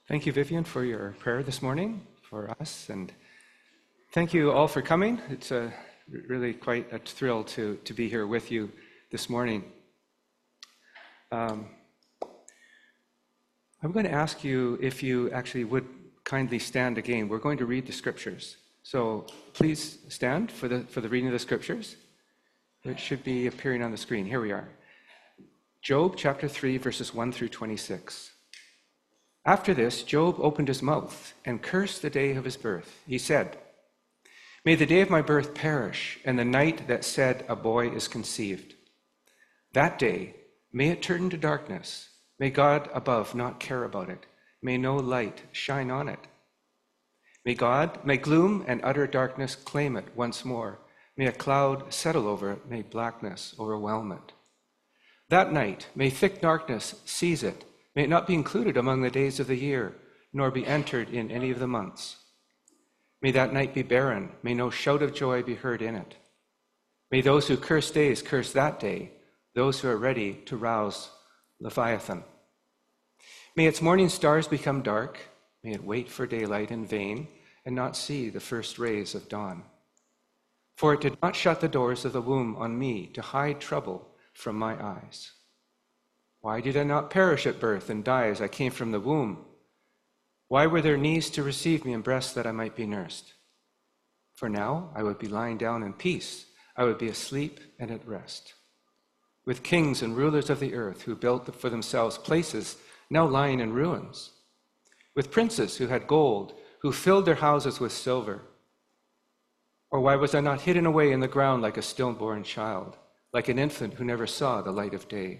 Thank you, Vivian, for your prayer this morning for us, and thank you all for coming. It's really quite a thrill to be here with you this morning. I'm going to ask you if you actually would kindly stand again. We're going to read the scriptures. So please stand for the reading of the scriptures. It should be appearing on the screen. Here we are. Job chapter 3, verses 1 through 26. After this, Job opened his mouth and cursed the day of his birth. He said, "May the day of my birth perish, and the night that said a boy is conceived. That day, may it turn to darkness. May God above not care about it. May no light shine on it. May gloom and utter darkness claim it once more. May a cloud settle over it. May blackness overwhelm it. That night, may thick darkness seize it. May it not be included among the days of the year, nor be entered in any of the months. May that night be barren. May no shout of joy be heard in it. May those who curse days curse that day, those who are ready to rouse Leviathan. May its morning stars become dark. May it wait for daylight in vain and not see the first rays of dawn. For it did not shut the doors of the womb on me to hide trouble from my eyes. Why did I not perish at birth and die as I came from the womb? Why were there knees to receive me and breasts that I might be nursed? For now I would be lying down in peace. I would be asleep and at rest. With kings and rulers of the earth who built for themselves places now lying in ruins. With princes who had gold, who filled their houses with silver. Or why was I not hidden away in the ground like a stillborn child, like an infant who never saw the light of day?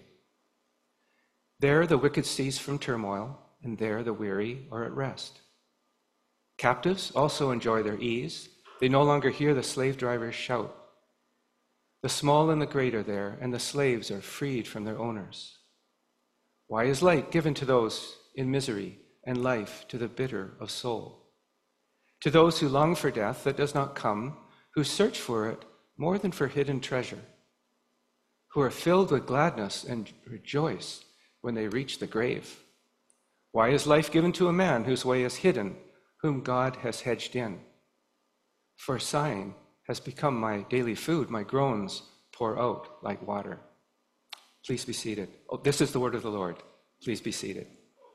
There the wicked cease from turmoil, and there the weary are at rest. Captives also enjoy their ease. They no longer hear the slave drivers shout. The small and the great are there, and the slaves are freed from their owners. Why is light given to those in misery, and life to the bitter of soul? To those who long for death that does not come, who search for it more than for hidden treasure, who are filled with gladness and rejoice when they reach the grave. Why is life given to a man whose way is hidden, whom God has hedged in? For sighing has become my daily food, my groans pour out like water." Please be seated. Oh, this is the word of the Lord. Please be seated.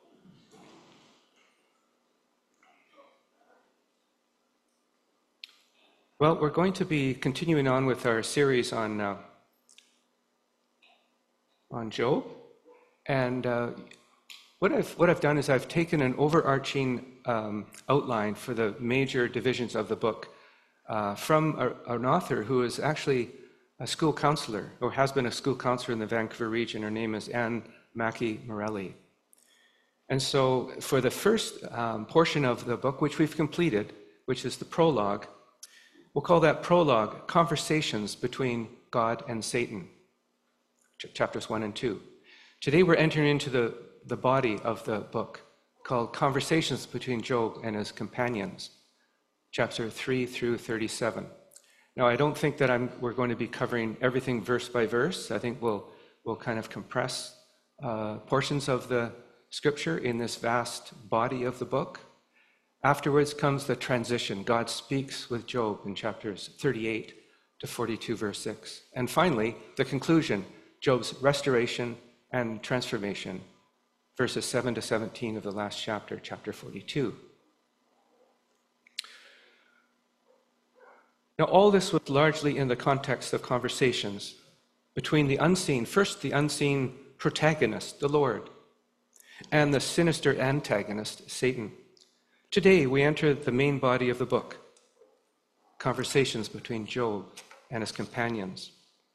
Well, we're going to be continuing on with our series on Job. And what I've done is I've taken an overarching outline for the major divisions of the book from an author who is actually a school counselor, or has been a school counselor in the Vancouver region. Her name is Anne Mackey Morelli. And so for the first portion of the book, which we've completed, which is the prologue, we'll call that prologue Conversations Between God and Satan, chapters 1 and 2. Today we're entering into the body of the book called Conversations Between Job and His Companions, chapter 3 through 37. Now, I don't think that we're going to be covering everything verse by verse. I think we'll kind of compress portions of the scripture in this vast body of the book. Afterwards comes the transition. God speaks with Job in chapters 38 to 42, verse 6. And finally, the conclusion, Job's restoration and transformation, verses 7 to 17 of the last chapter, chapter 42. Now, all this was largely in the context of conversations between the unseen protagonist, the Lord, and the sinister antagonist, Satan. Today, we enter the main body of the book, Conversations Between Job and His Companions.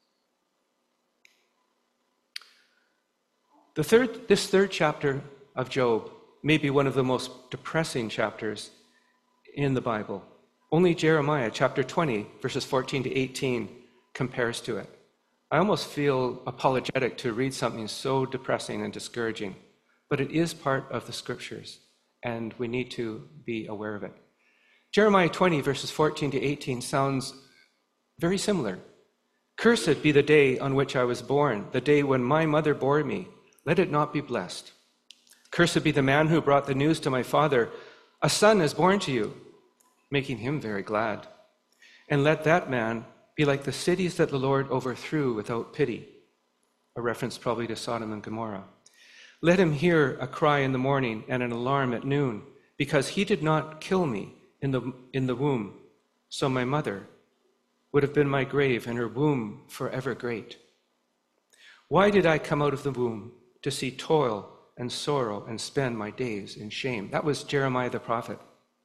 This third chapter of Job may be one of the most depressing chapters in the Bible. Only Jeremiah chapter 20, verses 14 to 18 compares to it. I almost feel apologetic to read something so depressing and discouraging, but it is part of the scriptures, and we need to be aware of it. Jeremiah 20, verses 14 to 18 sounds very similar. "Cursed be the day on which I was born, the day when my mother bore me. Let it not be blessed. Cursed be the man who brought the news to my father, a son is born to you, making him very glad. And let that man be like the cities that the Lord overthrew without pity. A reference probably to Sodom and Gomorrah. Let him hear a cry in the morning and an alarm at noon, because he did not kill me in the womb. So my mother would have been my grave, and her womb forever great. Why did I come out of the womb to see toil and sorrow and spend my days in shame? That was Jeremiah the prophet.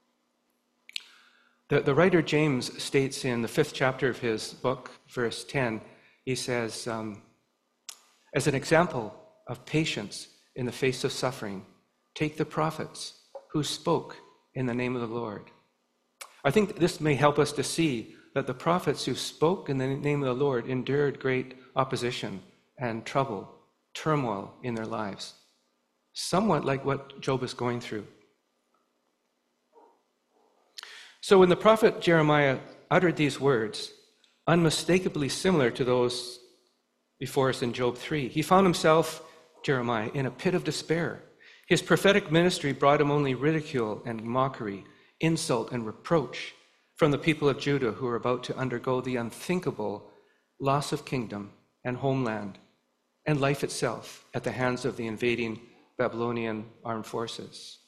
The writer James states in the 5th chapter of his book, verse 10, he says, as an example of patience in the face of suffering, take the prophets who spoke in the name of the Lord. I think this may help us to see that the prophets who spoke in the name of the Lord endured great opposition and trouble, turmoil in their lives, somewhat like what Job is going through. So when the prophet Jeremiah uttered these words, unmistakably similar to those before us in Job 3, he found himself, Jeremiah, in a pit of despair. His prophetic ministry brought him only ridicule and mockery, insult and reproach from the people of Judah who were about to undergo the unthinkable loss of kingdom and homeland and life itself at the hands of the invading Babylonian armed forces.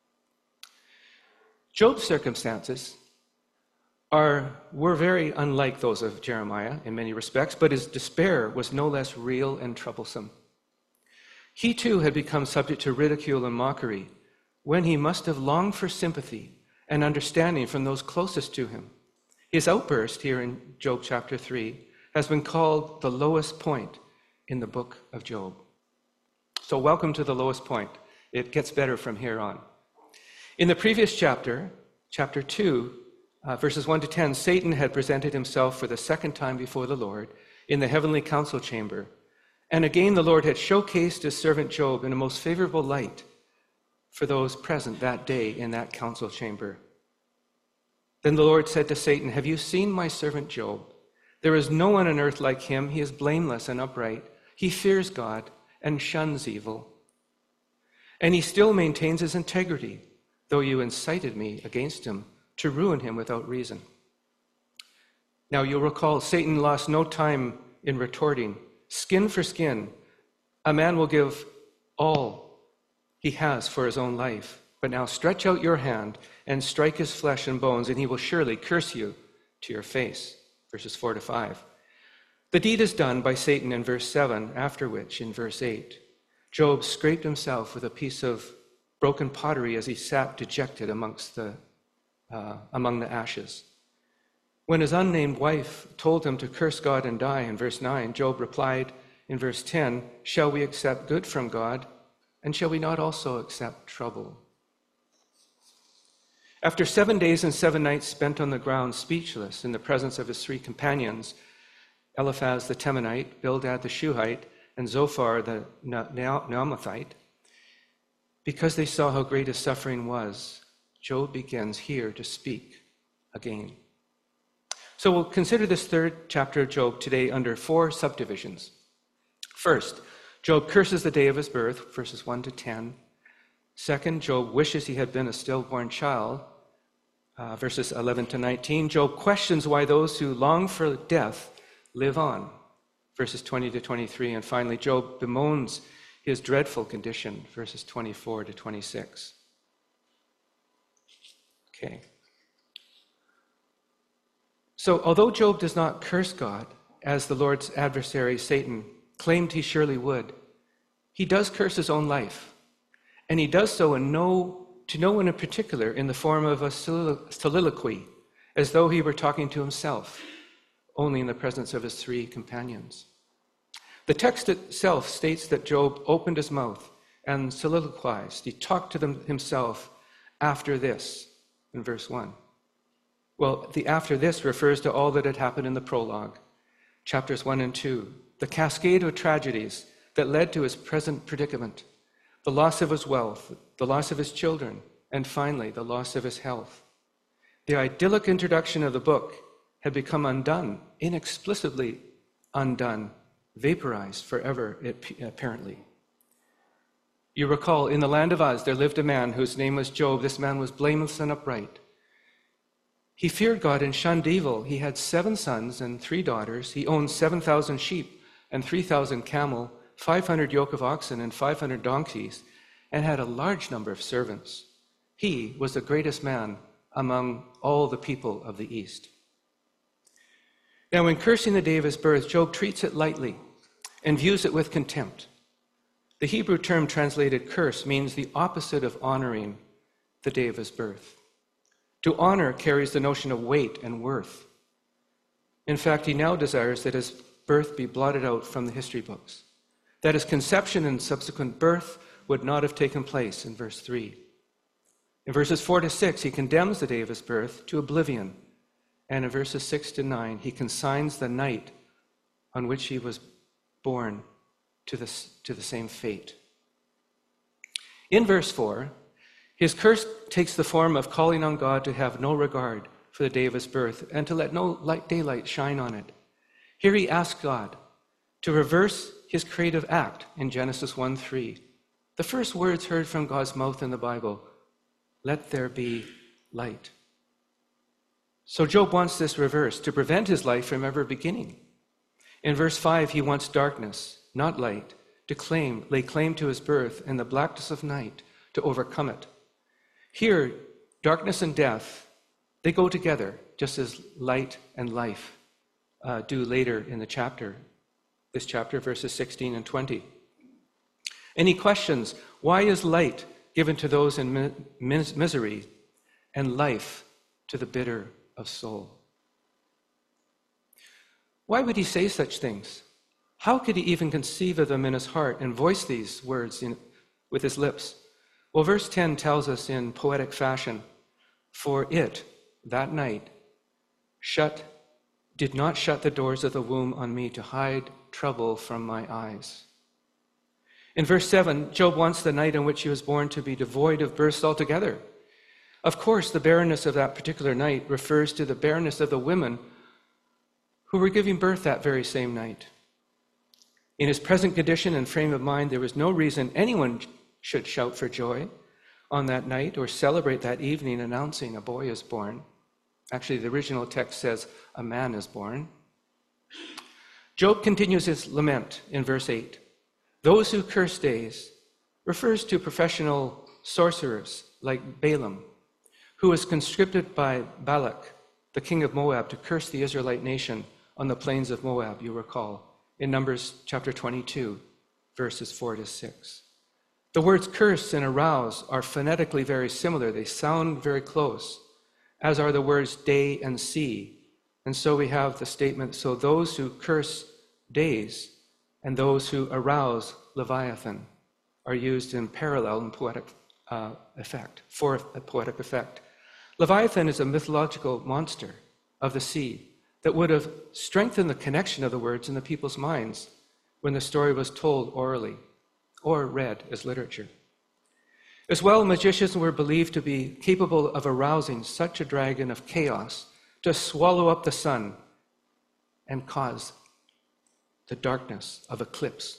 Job's circumstances were very unlike those of Jeremiah in many respects, but his despair was no less real and troublesome. He too had become subject to ridicule and mockery when he must have longed for sympathy and understanding from those closest to him. His outburst here in Job chapter 3 has been called the lowest point in the book of Job. So welcome to the lowest point. It gets better from here on. In the previous chapter, chapter 2, verses 1 to 10, Satan had presented himself for the second time before the Lord in the heavenly council chamber. And again, the Lord had showcased his servant Job in a most favorable light for those present that day in that council chamber. Then the Lord said to Satan, "Have you seen my servant Job? There is no one on earth like him. He is blameless and upright. He fears God and shuns evil. And he still maintains his integrity, though you incited me against him to ruin him without reason." Now you'll recall Satan lost no time in retorting. Skin for skin, a man will give all he has for his own life. But now stretch out your hand and strike his flesh and bones, and he will surely curse you to your face. Verses 4 to 5. The deed is done by Satan in verse 7, after which, in verse 8, Job scraped himself with a piece of broken pottery as he sat dejected among the ashes. When his unnamed wife told him to curse God and die, in verse 9, Job replied in verse 10, "Shall we accept good from God, and shall we not also accept trouble?" After 7 days and 7 nights spent on the ground, speechless in the presence of his 3 companions, Eliphaz the Temanite, Bildad the Shuhite, and Zophar the Naamathite, because they saw how great his suffering was, Job begins here to speak again. So we'll consider this 3rd chapter of Job today under 4 subdivisions. First, Job curses the day of his birth, verses 1 to 10. Second, Job wishes he had been a stillborn child, verses 11 to 19. Job questions why those who long for death live on, verses 20 to 23. And finally, Job bemoans his dreadful condition, verses 24 to 26. Okay. So although Job does not curse God, as the Lord's adversary Satan claimed he surely would, he does curse his own life. And he does so to no one in particular in the form of a soliloquy, as though he were talking to himself, only in the presence of his 3 companions. The text itself states that Job opened his mouth and soliloquized. He talked to himself after this, in verse 1. Well, the after this refers to all that had happened in the prologue, chapters 1 and 2, the cascade of tragedies that led to his present predicament, the loss of his wealth, the loss of his children, and finally, the loss of his health. The idyllic introduction of the book had become undone, inexplicably undone, vaporized forever, apparently. You recall, in the land of Uz, there lived a man whose name was Job. This man was blameless and upright. He feared God and shunned evil. He had 7 sons and 3 daughters. He owned 7,000 sheep and 3,000 camel, 500 yoke of oxen and 500 donkeys, and had a large number of servants. He was the greatest man among all the people of the East. Now, in cursing the day of his birth, Job treats it lightly and views it with contempt. The Hebrew term translated curse means the opposite of honoring the day of his birth. To honor carries the notion of weight and worth. In fact, he now desires that his birth be blotted out from the history books, that his conception and subsequent birth would not have taken place in verse 3. In verses 4 to 6, he condemns the day of his birth to oblivion. And in verses 6 to 9, he consigns the night on which he was born to the same fate. In verse 4, his curse takes the form of calling on God to have no regard for the day of his birth and to let no daylight shine on it. Here he asks God to reverse his creative act in Genesis 1:3. The first words heard from God's mouth in the Bible, "Let there be light." So Job wants this reversed to prevent his life from ever beginning. In verse 5, he wants darkness, not light, to lay claim to his birth and the blackness of night to overcome it. Here, darkness and death, they go together, just as light and life do later in the chapter. This chapter, verses 16 and 20. And he questions, why is light given to those in misery and life to the bitter of soul? Why would he say such things? How could he even conceive of them in his heart and voice these words with his lips? Well, verse 10 tells us in poetic fashion, "For it, that night, did not shut the doors of the womb on me to hide trouble from my eyes." In verse 7, Job wants the night in which he was born to be devoid of births altogether. Of course, the barrenness of that particular night refers to the barrenness of the women who were giving birth that very same night. In his present condition and frame of mind, there was no reason anyone should shout for joy on that night or celebrate that evening announcing a boy is born. Actually, the original text says a man is born. Job continues his lament in verse 8. Those who curse days refers to professional sorcerers like Balaam, who was conscripted by Balak, the king of Moab, to curse the Israelite nation on the plains of Moab, you recall, in Numbers chapter 22, verses 4 to 6. The words curse and arouse are phonetically very similar. They sound very close, as are the words day and sea. And so we have the statement, so those who curse days and those who arouse Leviathan are used in parallel in poetic effect, for a poetic effect. Leviathan is a mythological monster of the sea that would have strengthened the connection of the words in the people's minds when the story was told orally or read as literature. As well, magicians were believed to be capable of arousing such a dragon of chaos to swallow up the sun and cause the darkness of eclipse.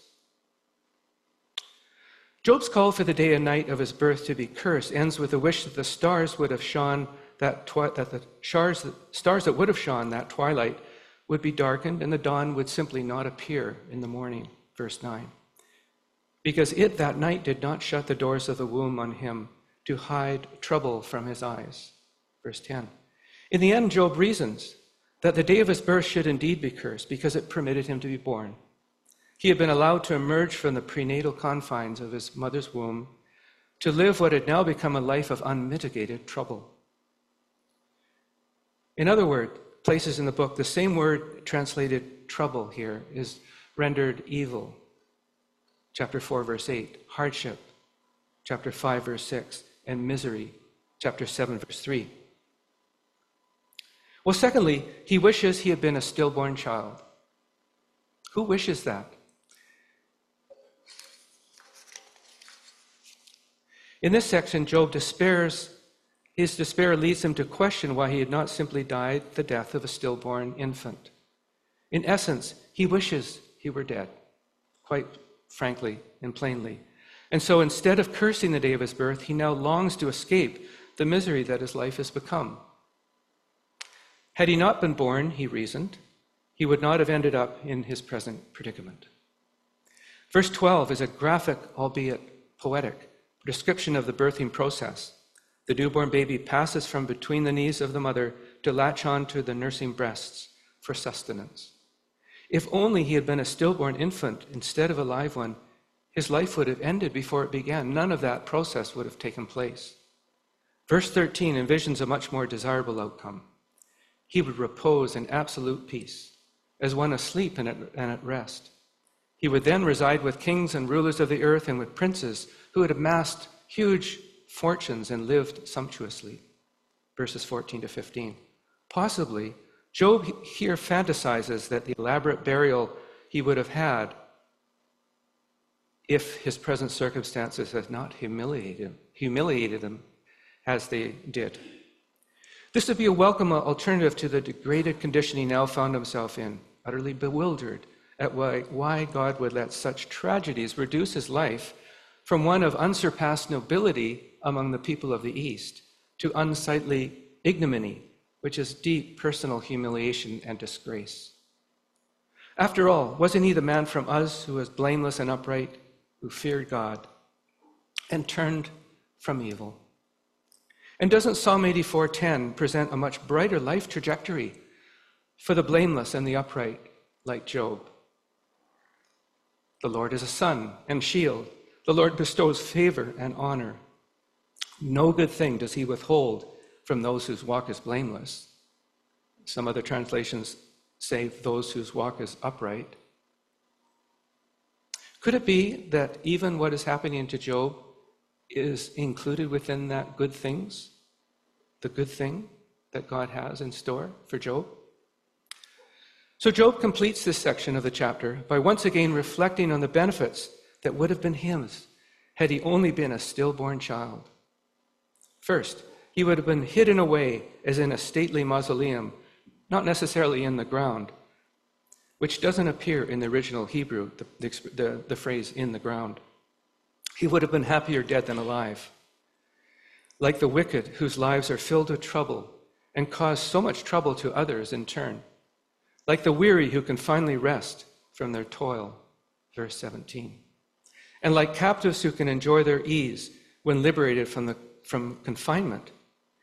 Job's call for the day and night of his birth to be cursed ends with a wish that the stars would have shone that the stars that would have shone that twilight would be darkened and the dawn would simply not appear in the morning, verse 9. Because it that night did not shut the doors of the womb on him to hide trouble from his eyes, verse 10. In the end, Job reasons that the day of his birth should indeed be cursed because it permitted him to be born. He had been allowed to emerge from the prenatal confines of his mother's womb to live what had now become a life of unmitigated trouble. In other words, places in the book, the same word translated trouble here is rendered evil. Chapter 4, verse 8, hardship, chapter 5, verse 6, and misery, chapter 7, verse 3. Well, secondly, he wishes he had been a stillborn child. Who wishes that? In this section, Job despairs. His despair leads him to question why he had not simply died the death of a stillborn infant. In essence, he wishes he were dead, quite frankly and plainly. And so instead of cursing the day of his birth, he now longs to escape the misery that his life has become. Had he not been born, he reasoned, he would not have ended up in his present predicament. Verse 12 is a graphic, albeit poetic, description of the birthing process. The newborn baby passes from between the knees of the mother to latch on to the nursing breasts for sustenance. If only he had been a stillborn infant instead of a live one, his life would have ended before it began. None of that process would have taken place. Verse 13 envisions a much more desirable outcome. He would repose in absolute peace, as one asleep and at rest. He would then reside with kings and rulers of the earth and with princes who had amassed huge fortunes and lived sumptuously. Verses 14 to 15. Possibly, Job here fantasizes that the elaborate burial he would have had if his present circumstances had not humiliated him as they did. This would be a welcome alternative to the degraded condition he now found himself in, utterly bewildered at why God would let such tragedies reduce his life from one of unsurpassed nobility among the people of the East to unsightly ignominy, which is deep personal humiliation and disgrace. After all, wasn't he the man from us who was blameless and upright, who feared God and turned from evil? And doesn't Psalm 84:10 present a much brighter life trajectory for the blameless and the upright like Job? The Lord is a sun and shield. The Lord bestows favor and honor. No good thing does he withhold from those whose walk is blameless. Some other translations say those whose walk is upright. Could it be that even what is happening to Job is included within that good things, the good thing that God has in store for Job? So Job completes this section of the chapter by once again reflecting on the benefits that would have been his had he only been a stillborn child. First, he would have been hidden away as in a stately mausoleum, not necessarily in the ground, which doesn't appear in the original Hebrew, the phrase "in the ground." He would have been happier dead than alive. Like the wicked whose lives are filled with trouble and cause so much trouble to others in turn. Like the weary who can finally rest from their toil, verse 17. And like captives who can enjoy their ease when liberated from confinement.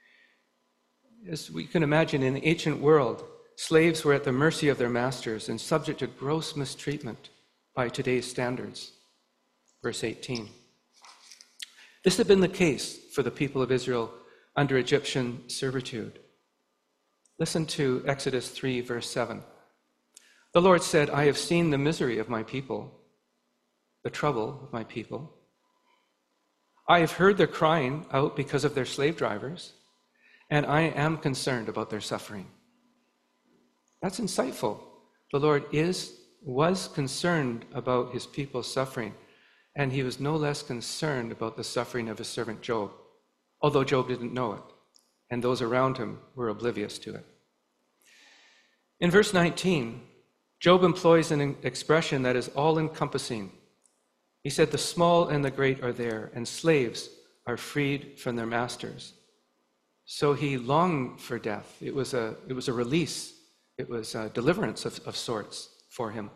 As we can imagine, in the ancient world, slaves were at the mercy of their masters and subject to gross mistreatment by today's standards. Verse 18. This had been the case for the people of Israel under Egyptian servitude. Listen to Exodus 3, verse 7. The Lord said, I have seen the misery of my people, the trouble of my people. I have heard their crying out because of their slave drivers, and I am concerned about their suffering. That's insightful. The Lord was concerned about his people's suffering, and he was no less concerned about the suffering of his servant Job, although Job didn't know it, and those around him were oblivious to it. In verse 19, Job employs an expression that is all-encompassing. He said, the small and the great are there, and slaves are freed from their masters. So he longed for death. It was a release. It was a deliverance of sorts for him.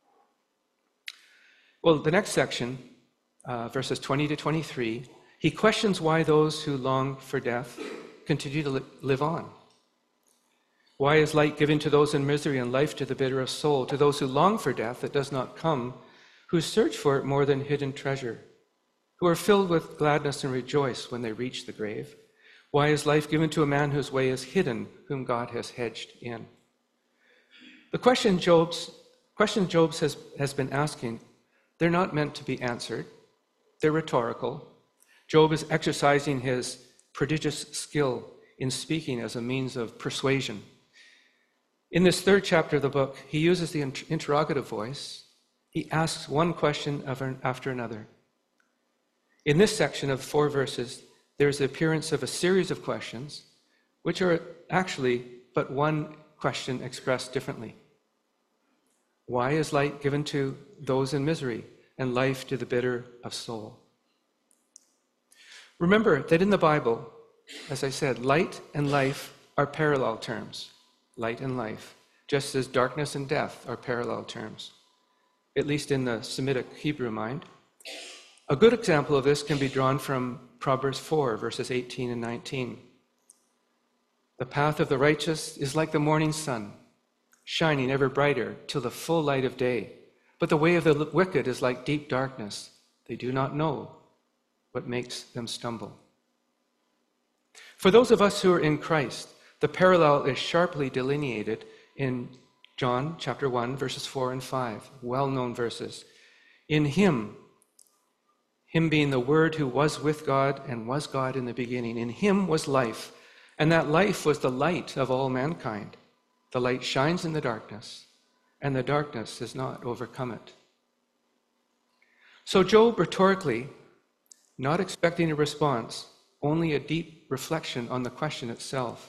Well, the next section, verses 20 to 23, he questions why those who long for death continue to live on. Why is light given to those in misery and life to the bitter of soul, to those who long for death that does not come, who search for it more than hidden treasure, who are filled with gladness and rejoice when they reach the grave? Why is life given to a man whose way is hidden, whom God has hedged in? The question Job has been asking, they're not meant to be answered. They're rhetorical. Job is exercising his prodigious skill in speaking as a means of persuasion. In this third chapter of the book, he uses the interrogative voice. He asks one question after another. In this section of 4 verses, there's the appearance of a series of questions, which are actually but one question expressed differently. Why is light given to those in misery and life to the bitter of soul? Remember that in the Bible, as I said, light and life are parallel terms. Light and life, just as darkness and death are parallel terms, at least in the Semitic Hebrew mind. A good example of this can be drawn from Proverbs 4, verses 18 and 19. The path of the righteous is like the morning sun, shining ever brighter till the full light of day. But the way of the wicked is like deep darkness. They do not know what makes them stumble. For those of us who are in Christ, the parallel is sharply delineated in John chapter 1, verses 4 and 5, well-known verses. In him being the Word who was with God and was God in the beginning, in him was life, and that life was the light of all mankind. The light shines in the darkness, and the darkness has not overcome it. So Job rhetorically, not expecting a response, only a deep reflection on the question itself,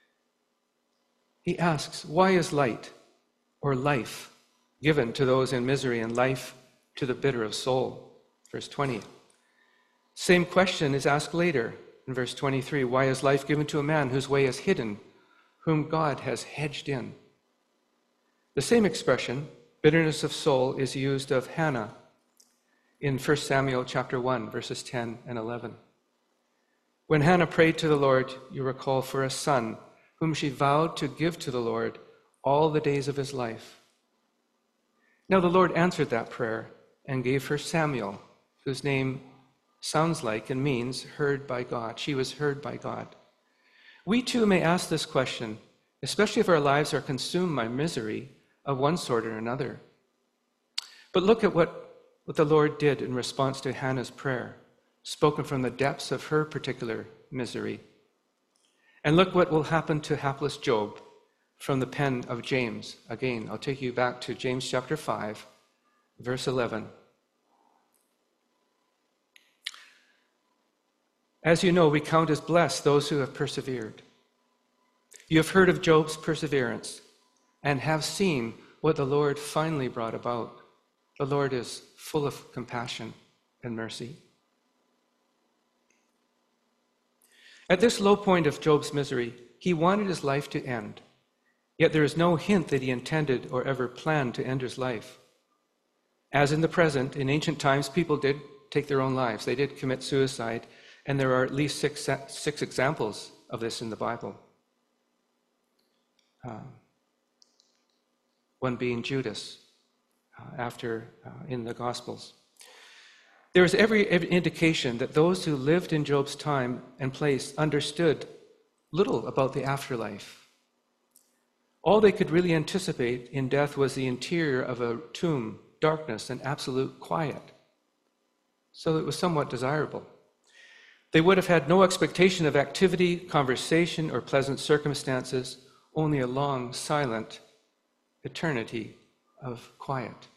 he asks, why is light or life given to those in misery and life to the bitter of soul? Verse 20. Same question is asked later in verse 23. Why is life given to a man whose way is hidden, whom God has hedged in? The same expression, bitterness of soul, is used of Hannah in 1 Samuel chapter 1, verses 10 and 11. When Hannah prayed to the Lord, you recall, for a son, whom she vowed to give to the Lord all the days of his life. Now the Lord answered that prayer and gave her Samuel, whose name sounds like and means heard by God. She was heard by God. We too may ask this question, especially if our lives are consumed by misery of one sort or another. But look at what the Lord did in response to Hannah's prayer, spoken from the depths of her particular misery. And look what will happen to hapless Job from the pen of James. Again, I'll take you back to James chapter 5, verse 11. As you know, we count as blessed those who have persevered. You have heard of Job's perseverance and have seen what the Lord finally brought about. The Lord is full of compassion and mercy. At this low point of Job's misery, he wanted his life to end. Yet there is no hint that he intended or ever planned to end his life. As in the present, in ancient times, people did take their own lives. They did commit suicide, and there are at least six examples of this in the Bible. One being Judas, in the Gospels. There is every indication that those who lived in Job's time and place understood little about the afterlife. All they could really anticipate in death was the interior of a tomb, darkness, and absolute quiet. So it was somewhat desirable. They would have had no expectation of activity, conversation, or pleasant circumstances, only a long, silent eternity of quiet.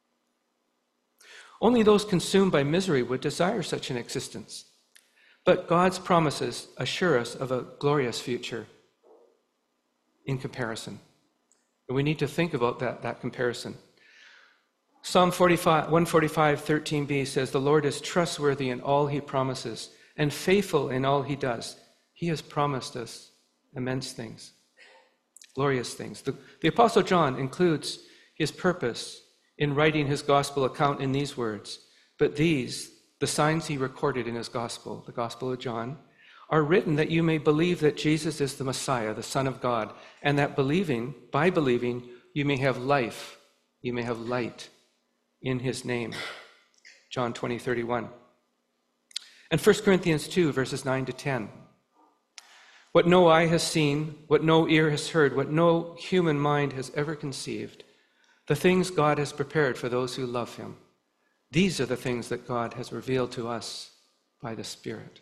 Only those consumed by misery would desire such an existence. But God's promises assure us of a glorious future in comparison. And we need to think about that comparison. Psalm 145, 13b says, the Lord is trustworthy in all he promises and faithful in all he does. He has promised us immense things, glorious things. The Apostle John includes his purpose in writing his gospel account in these words, but these, the signs he recorded in his gospel, the Gospel of John, are written that you may believe that Jesus is the Messiah, the Son of God, and that by believing, you may have life, you may have light in his name. John 20:31. And 1 Corinthians 2, verses 9 to 10. What no eye has seen, what no ear has heard, what no human mind has ever conceived, the things God has prepared for those who love him. These are the things that God has revealed to us by the Spirit.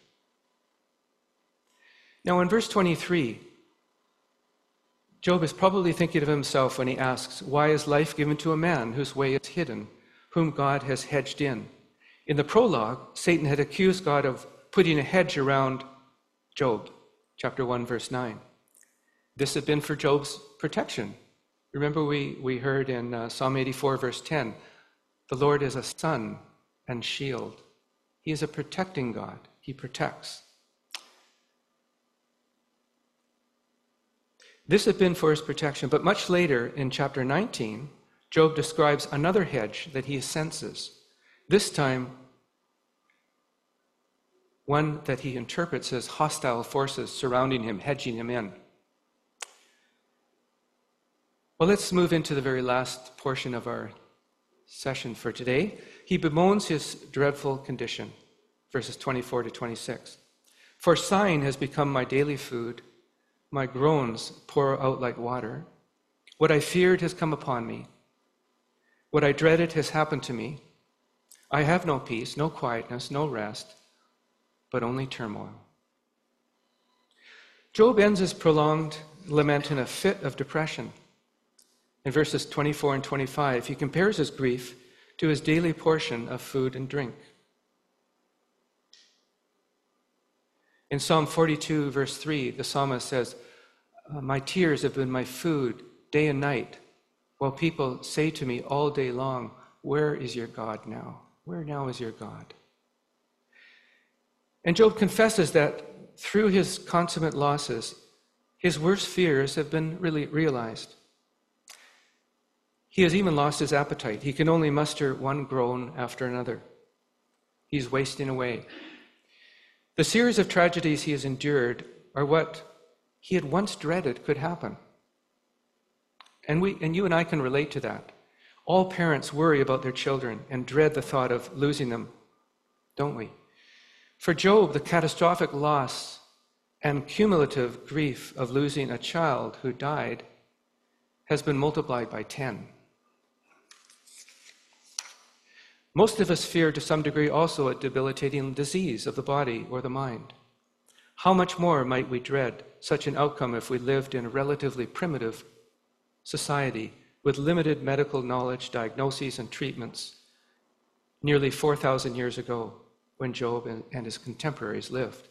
Now in verse 23, Job is probably thinking of himself when he asks, why is life given to a man whose way is hidden, whom God has hedged in? In the prologue, Satan had accused God of putting a hedge around Job, chapter 1, verse 9. This had been for Job's protection. Remember we heard in Psalm 84, verse 10, the Lord is a sun and shield. He is a protecting God. he protects. This had been for his protection, but much later in chapter 19, Job describes another hedge that he senses, this time one that he interprets as hostile forces surrounding him, hedging him in. Well, let's move into the very last portion of our session for today. He bemoans his dreadful condition, verses 24 to 26. For sighing has become my daily food. My groans pour out like water. What I feared has come upon me. What I dreaded has happened to me. I have no peace, no quietness, no rest, but only turmoil. Job ends his prolonged lament in a fit of depression. In verses 24 and 25, he compares his grief to his daily portion of food and drink. In Psalm 42, verse 3, the psalmist says, my tears have been my food day and night, while people say to me all day long, where is your God now? Where now is your God? And Job confesses that through his consummate losses, his worst fears have been really realized. He has even lost his appetite. He can only muster one groan after another. He's wasting away. The series of tragedies he has endured are what he had once dreaded could happen. And you and I can relate to that. All parents worry about their children and dread the thought of losing them, don't we? For Job, the catastrophic loss and cumulative grief of losing a child who died has been multiplied by 10. Most of us fear to some degree also a debilitating disease of the body or the mind. How much more might we dread such an outcome if we lived in a relatively primitive society with limited medical knowledge, diagnoses, and treatments nearly 4,000 years ago when Job and his contemporaries lived?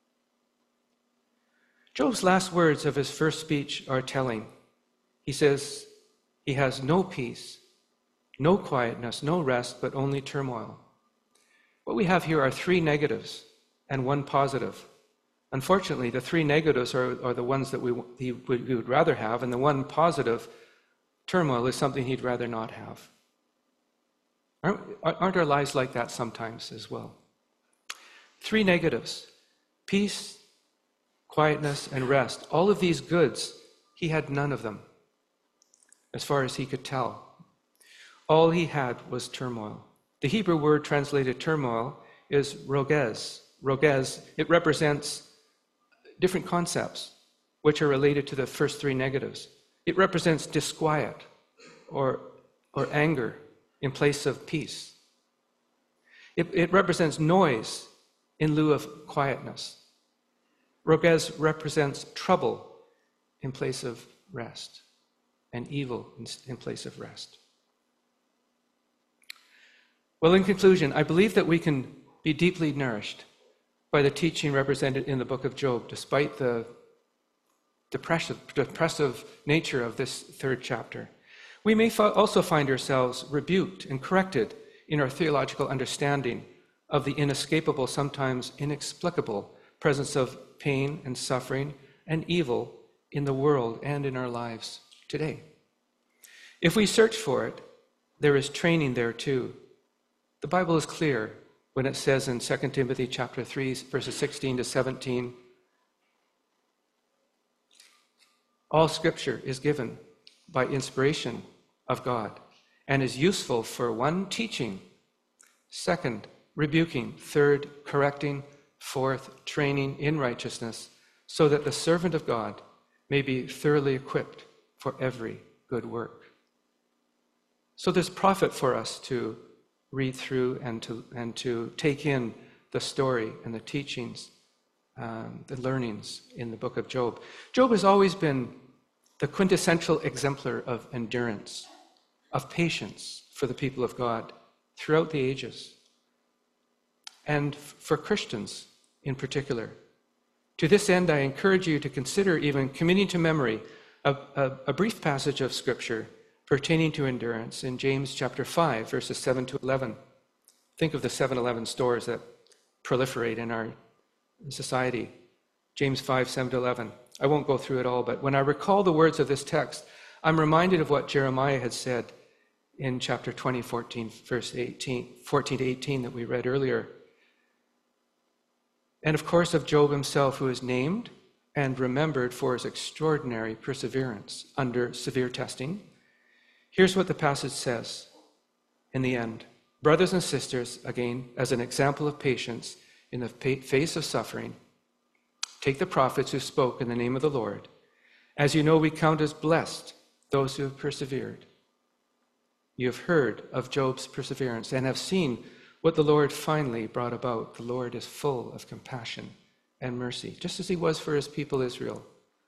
Job's last words of his first speech are telling. He says he has no peace, no quietness, no rest, but only turmoil. What we have here are three negatives and one positive. Unfortunately, the three negatives are the ones that we would rather have, and the one positive, turmoil, is something he'd rather not have. Aren't our lives like that sometimes as well? Three negatives: peace, quietness, and rest. All of these goods, he had none of them, as far as he could tell. All he had was turmoil. The Hebrew word translated turmoil is rogez. Rogez, it represents different concepts which are related to the first three negatives. It represents disquiet or anger in place of peace. It represents noise in lieu of quietness. Rogez represents trouble in place of rest, and evil in place of rest. Well, in conclusion, I believe that we can be deeply nourished by the teaching represented in the book of Job, despite the depressive nature of this third chapter. We may also find ourselves rebuked and corrected in our theological understanding of the inescapable, sometimes inexplicable, presence of pain and suffering and evil in the world and in our lives today. If we search for it, there is training there too. The Bible is clear when it says in 2 Timothy chapter 3, verses 16 to 17, all Scripture is given by inspiration of God and is useful for one, teaching, second, rebuking, third, correcting, fourth, training in righteousness, so that the servant of God may be thoroughly equipped for every good work. So there's profit for us to read through and to take in the story and the teachings, the learnings in the book of Job. Job has always been the quintessential exemplar of endurance, of patience for the people of God throughout the ages, and for Christians in particular. To this end, I encourage you to consider even committing to memory a brief passage of Scripture pertaining to endurance in James chapter 5, verses 7 to 11. Think of the 7-Eleven stores that proliferate in our society. James 5:7-11. I won't go through it all, but when I recall the words of this text, I'm reminded of what Jeremiah had said in chapter 20, 14 to 18 that we read earlier. And of course of Job himself, who is named and remembered for his extraordinary perseverance under severe testing. Here's what the passage says in the end. Brothers and sisters, again, as an example of patience in the face of suffering, take the prophets who spoke in the name of the Lord. As you know, we count as blessed those who have persevered. You have heard of Job's perseverance and have seen what the Lord finally brought about. The Lord is full of compassion and mercy, just as he was for his people Israel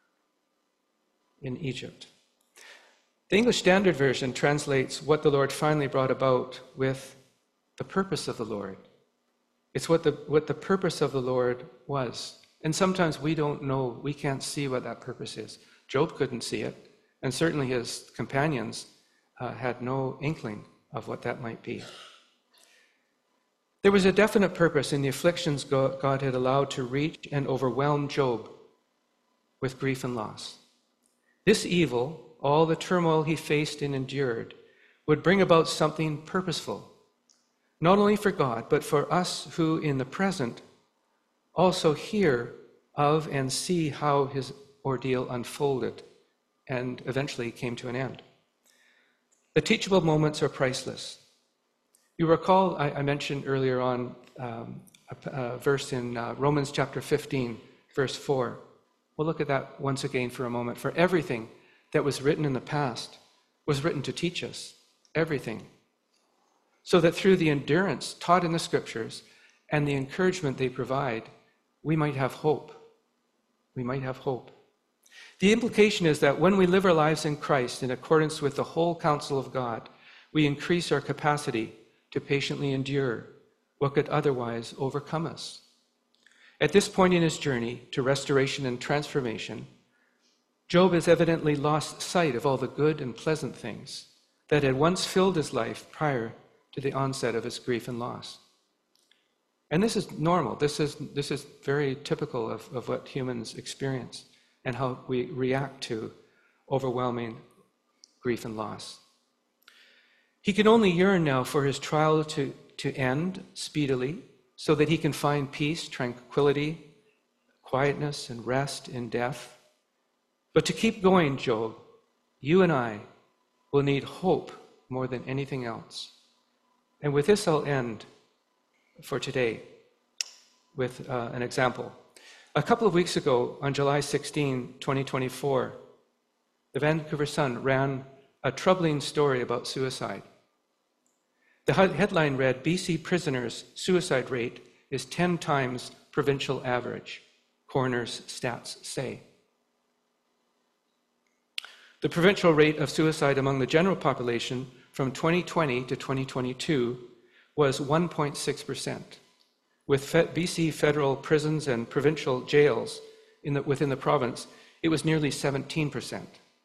in Egypt. The English Standard Version translates what the Lord finally brought about with the purpose of the Lord. It's what the purpose of the Lord was. And sometimes we don't know, we can't see what that purpose is. Job couldn't see it, and certainly his companions had no inkling of what that might be. There was a definite purpose in the afflictions God had allowed to reach and overwhelm Job with grief and loss. This evil, all the turmoil he faced and endured, would bring about something purposeful, not only for God, but for us who in the present also hear of and see how his ordeal unfolded and eventually came to an end. The teachable moments are priceless. You recall I mentioned earlier on a verse in Romans chapter 15, verse 4. We'll look at that once again for a moment. For everything that was written in the past was written to teach us, everything. So that through the endurance taught in the scriptures and the encouragement they provide, we might have hope. We might have hope. The implication is that when we live our lives in Christ in accordance with the whole counsel of God, we increase our capacity to patiently endure what could otherwise overcome us. At this point in his journey to restoration and transformation, Job has evidently lost sight of all the good and pleasant things that had once filled his life prior to the onset of his grief and loss. And this is normal. This is very typical of what humans experience and how we react to overwhelming grief and loss. He can only yearn now for his trial to end speedily so that he can find peace, tranquility, quietness, and rest in death. But to keep going, Job, you and I will need hope more than anything else. And with this, I'll end for today with an example. A couple of weeks ago, on July 16, 2024, the Vancouver Sun ran a troubling story about suicide. The headline read, BC prisoners' suicide rate is 10 times provincial average, coroner's stats say. The provincial rate of suicide among the general population from 2020 to 2022 was 1.6%. With BC federal prisons and provincial jails within the province, it was nearly 17%.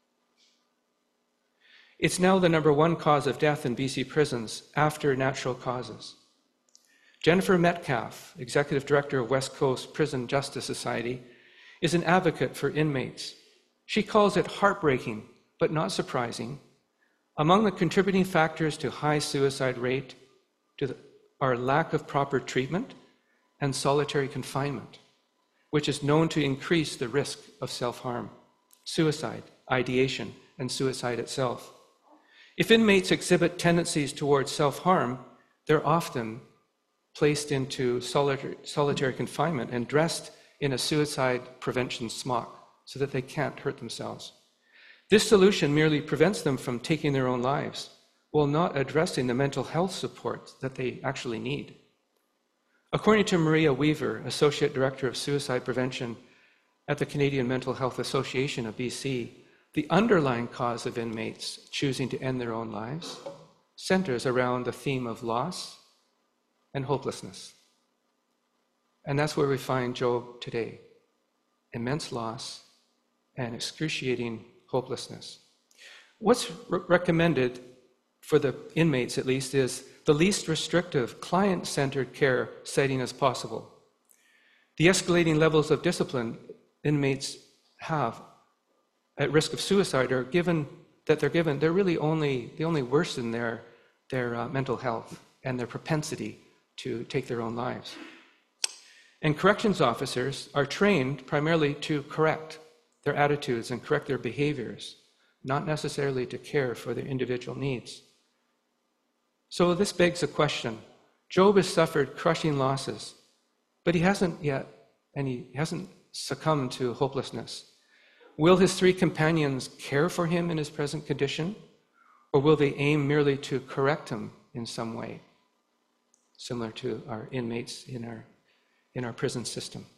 It's now the number one cause of death in BC prisons after natural causes. Jennifer Metcalf, Executive Director of West Coast Prison Justice Society, is an advocate for inmates. She calls it heartbreaking, but not surprising. Among the contributing factors to high suicide rate are lack of proper treatment and solitary confinement, which is known to increase the risk of self-harm, suicide, ideation, and suicide itself. If inmates exhibit tendencies towards self-harm, they're often placed into solitary confinement and dressed in a suicide prevention smock so that they can't hurt themselves. This solution merely prevents them from taking their own lives while not addressing the mental health support that they actually need. According to Maria Weaver, Associate Director of Suicide Prevention at the Canadian Mental Health Association of BC, the underlying cause of inmates choosing to end their own lives centers around the theme of loss and hopelessness. And that's where we find Job today. Immense loss and excruciating hopelessness. What's recommended for the inmates, at least, is the least restrictive, client-centered care setting as possible. The escalating levels of discipline inmates have at risk of suicide are they're really they only worsen their mental health and their propensity to take their own lives. And corrections officers are trained primarily to correct their attitudes and correct their behaviors, not necessarily to care for their individual needs. So this begs a question. Job has suffered crushing losses, but he hasn't succumbed to hopelessness. Will his three companions care for him in his present condition, or will they aim merely to correct him in some way, similar to our inmates in our prison system?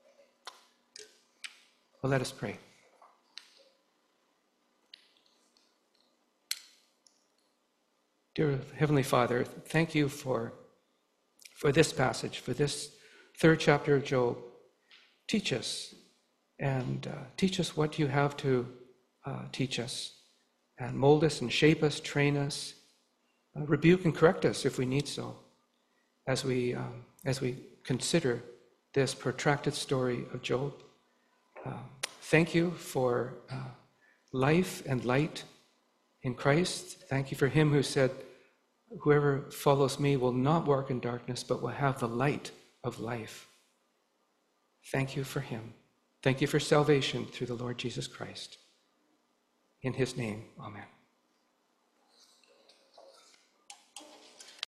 Well, let us pray. Dear Heavenly Father, thank you for this passage, for this third chapter of Job. Teach us, and teach us what you have to teach us, and mold us and shape us, train us, rebuke and correct us if we need so, as we consider this protracted story of Job. Thank you for life and light in Christ. Thank you for him who said, whoever follows me will not walk in darkness, but will have the light of life. Thank you for him. Thank you for salvation through the Lord Jesus Christ. In his name, amen.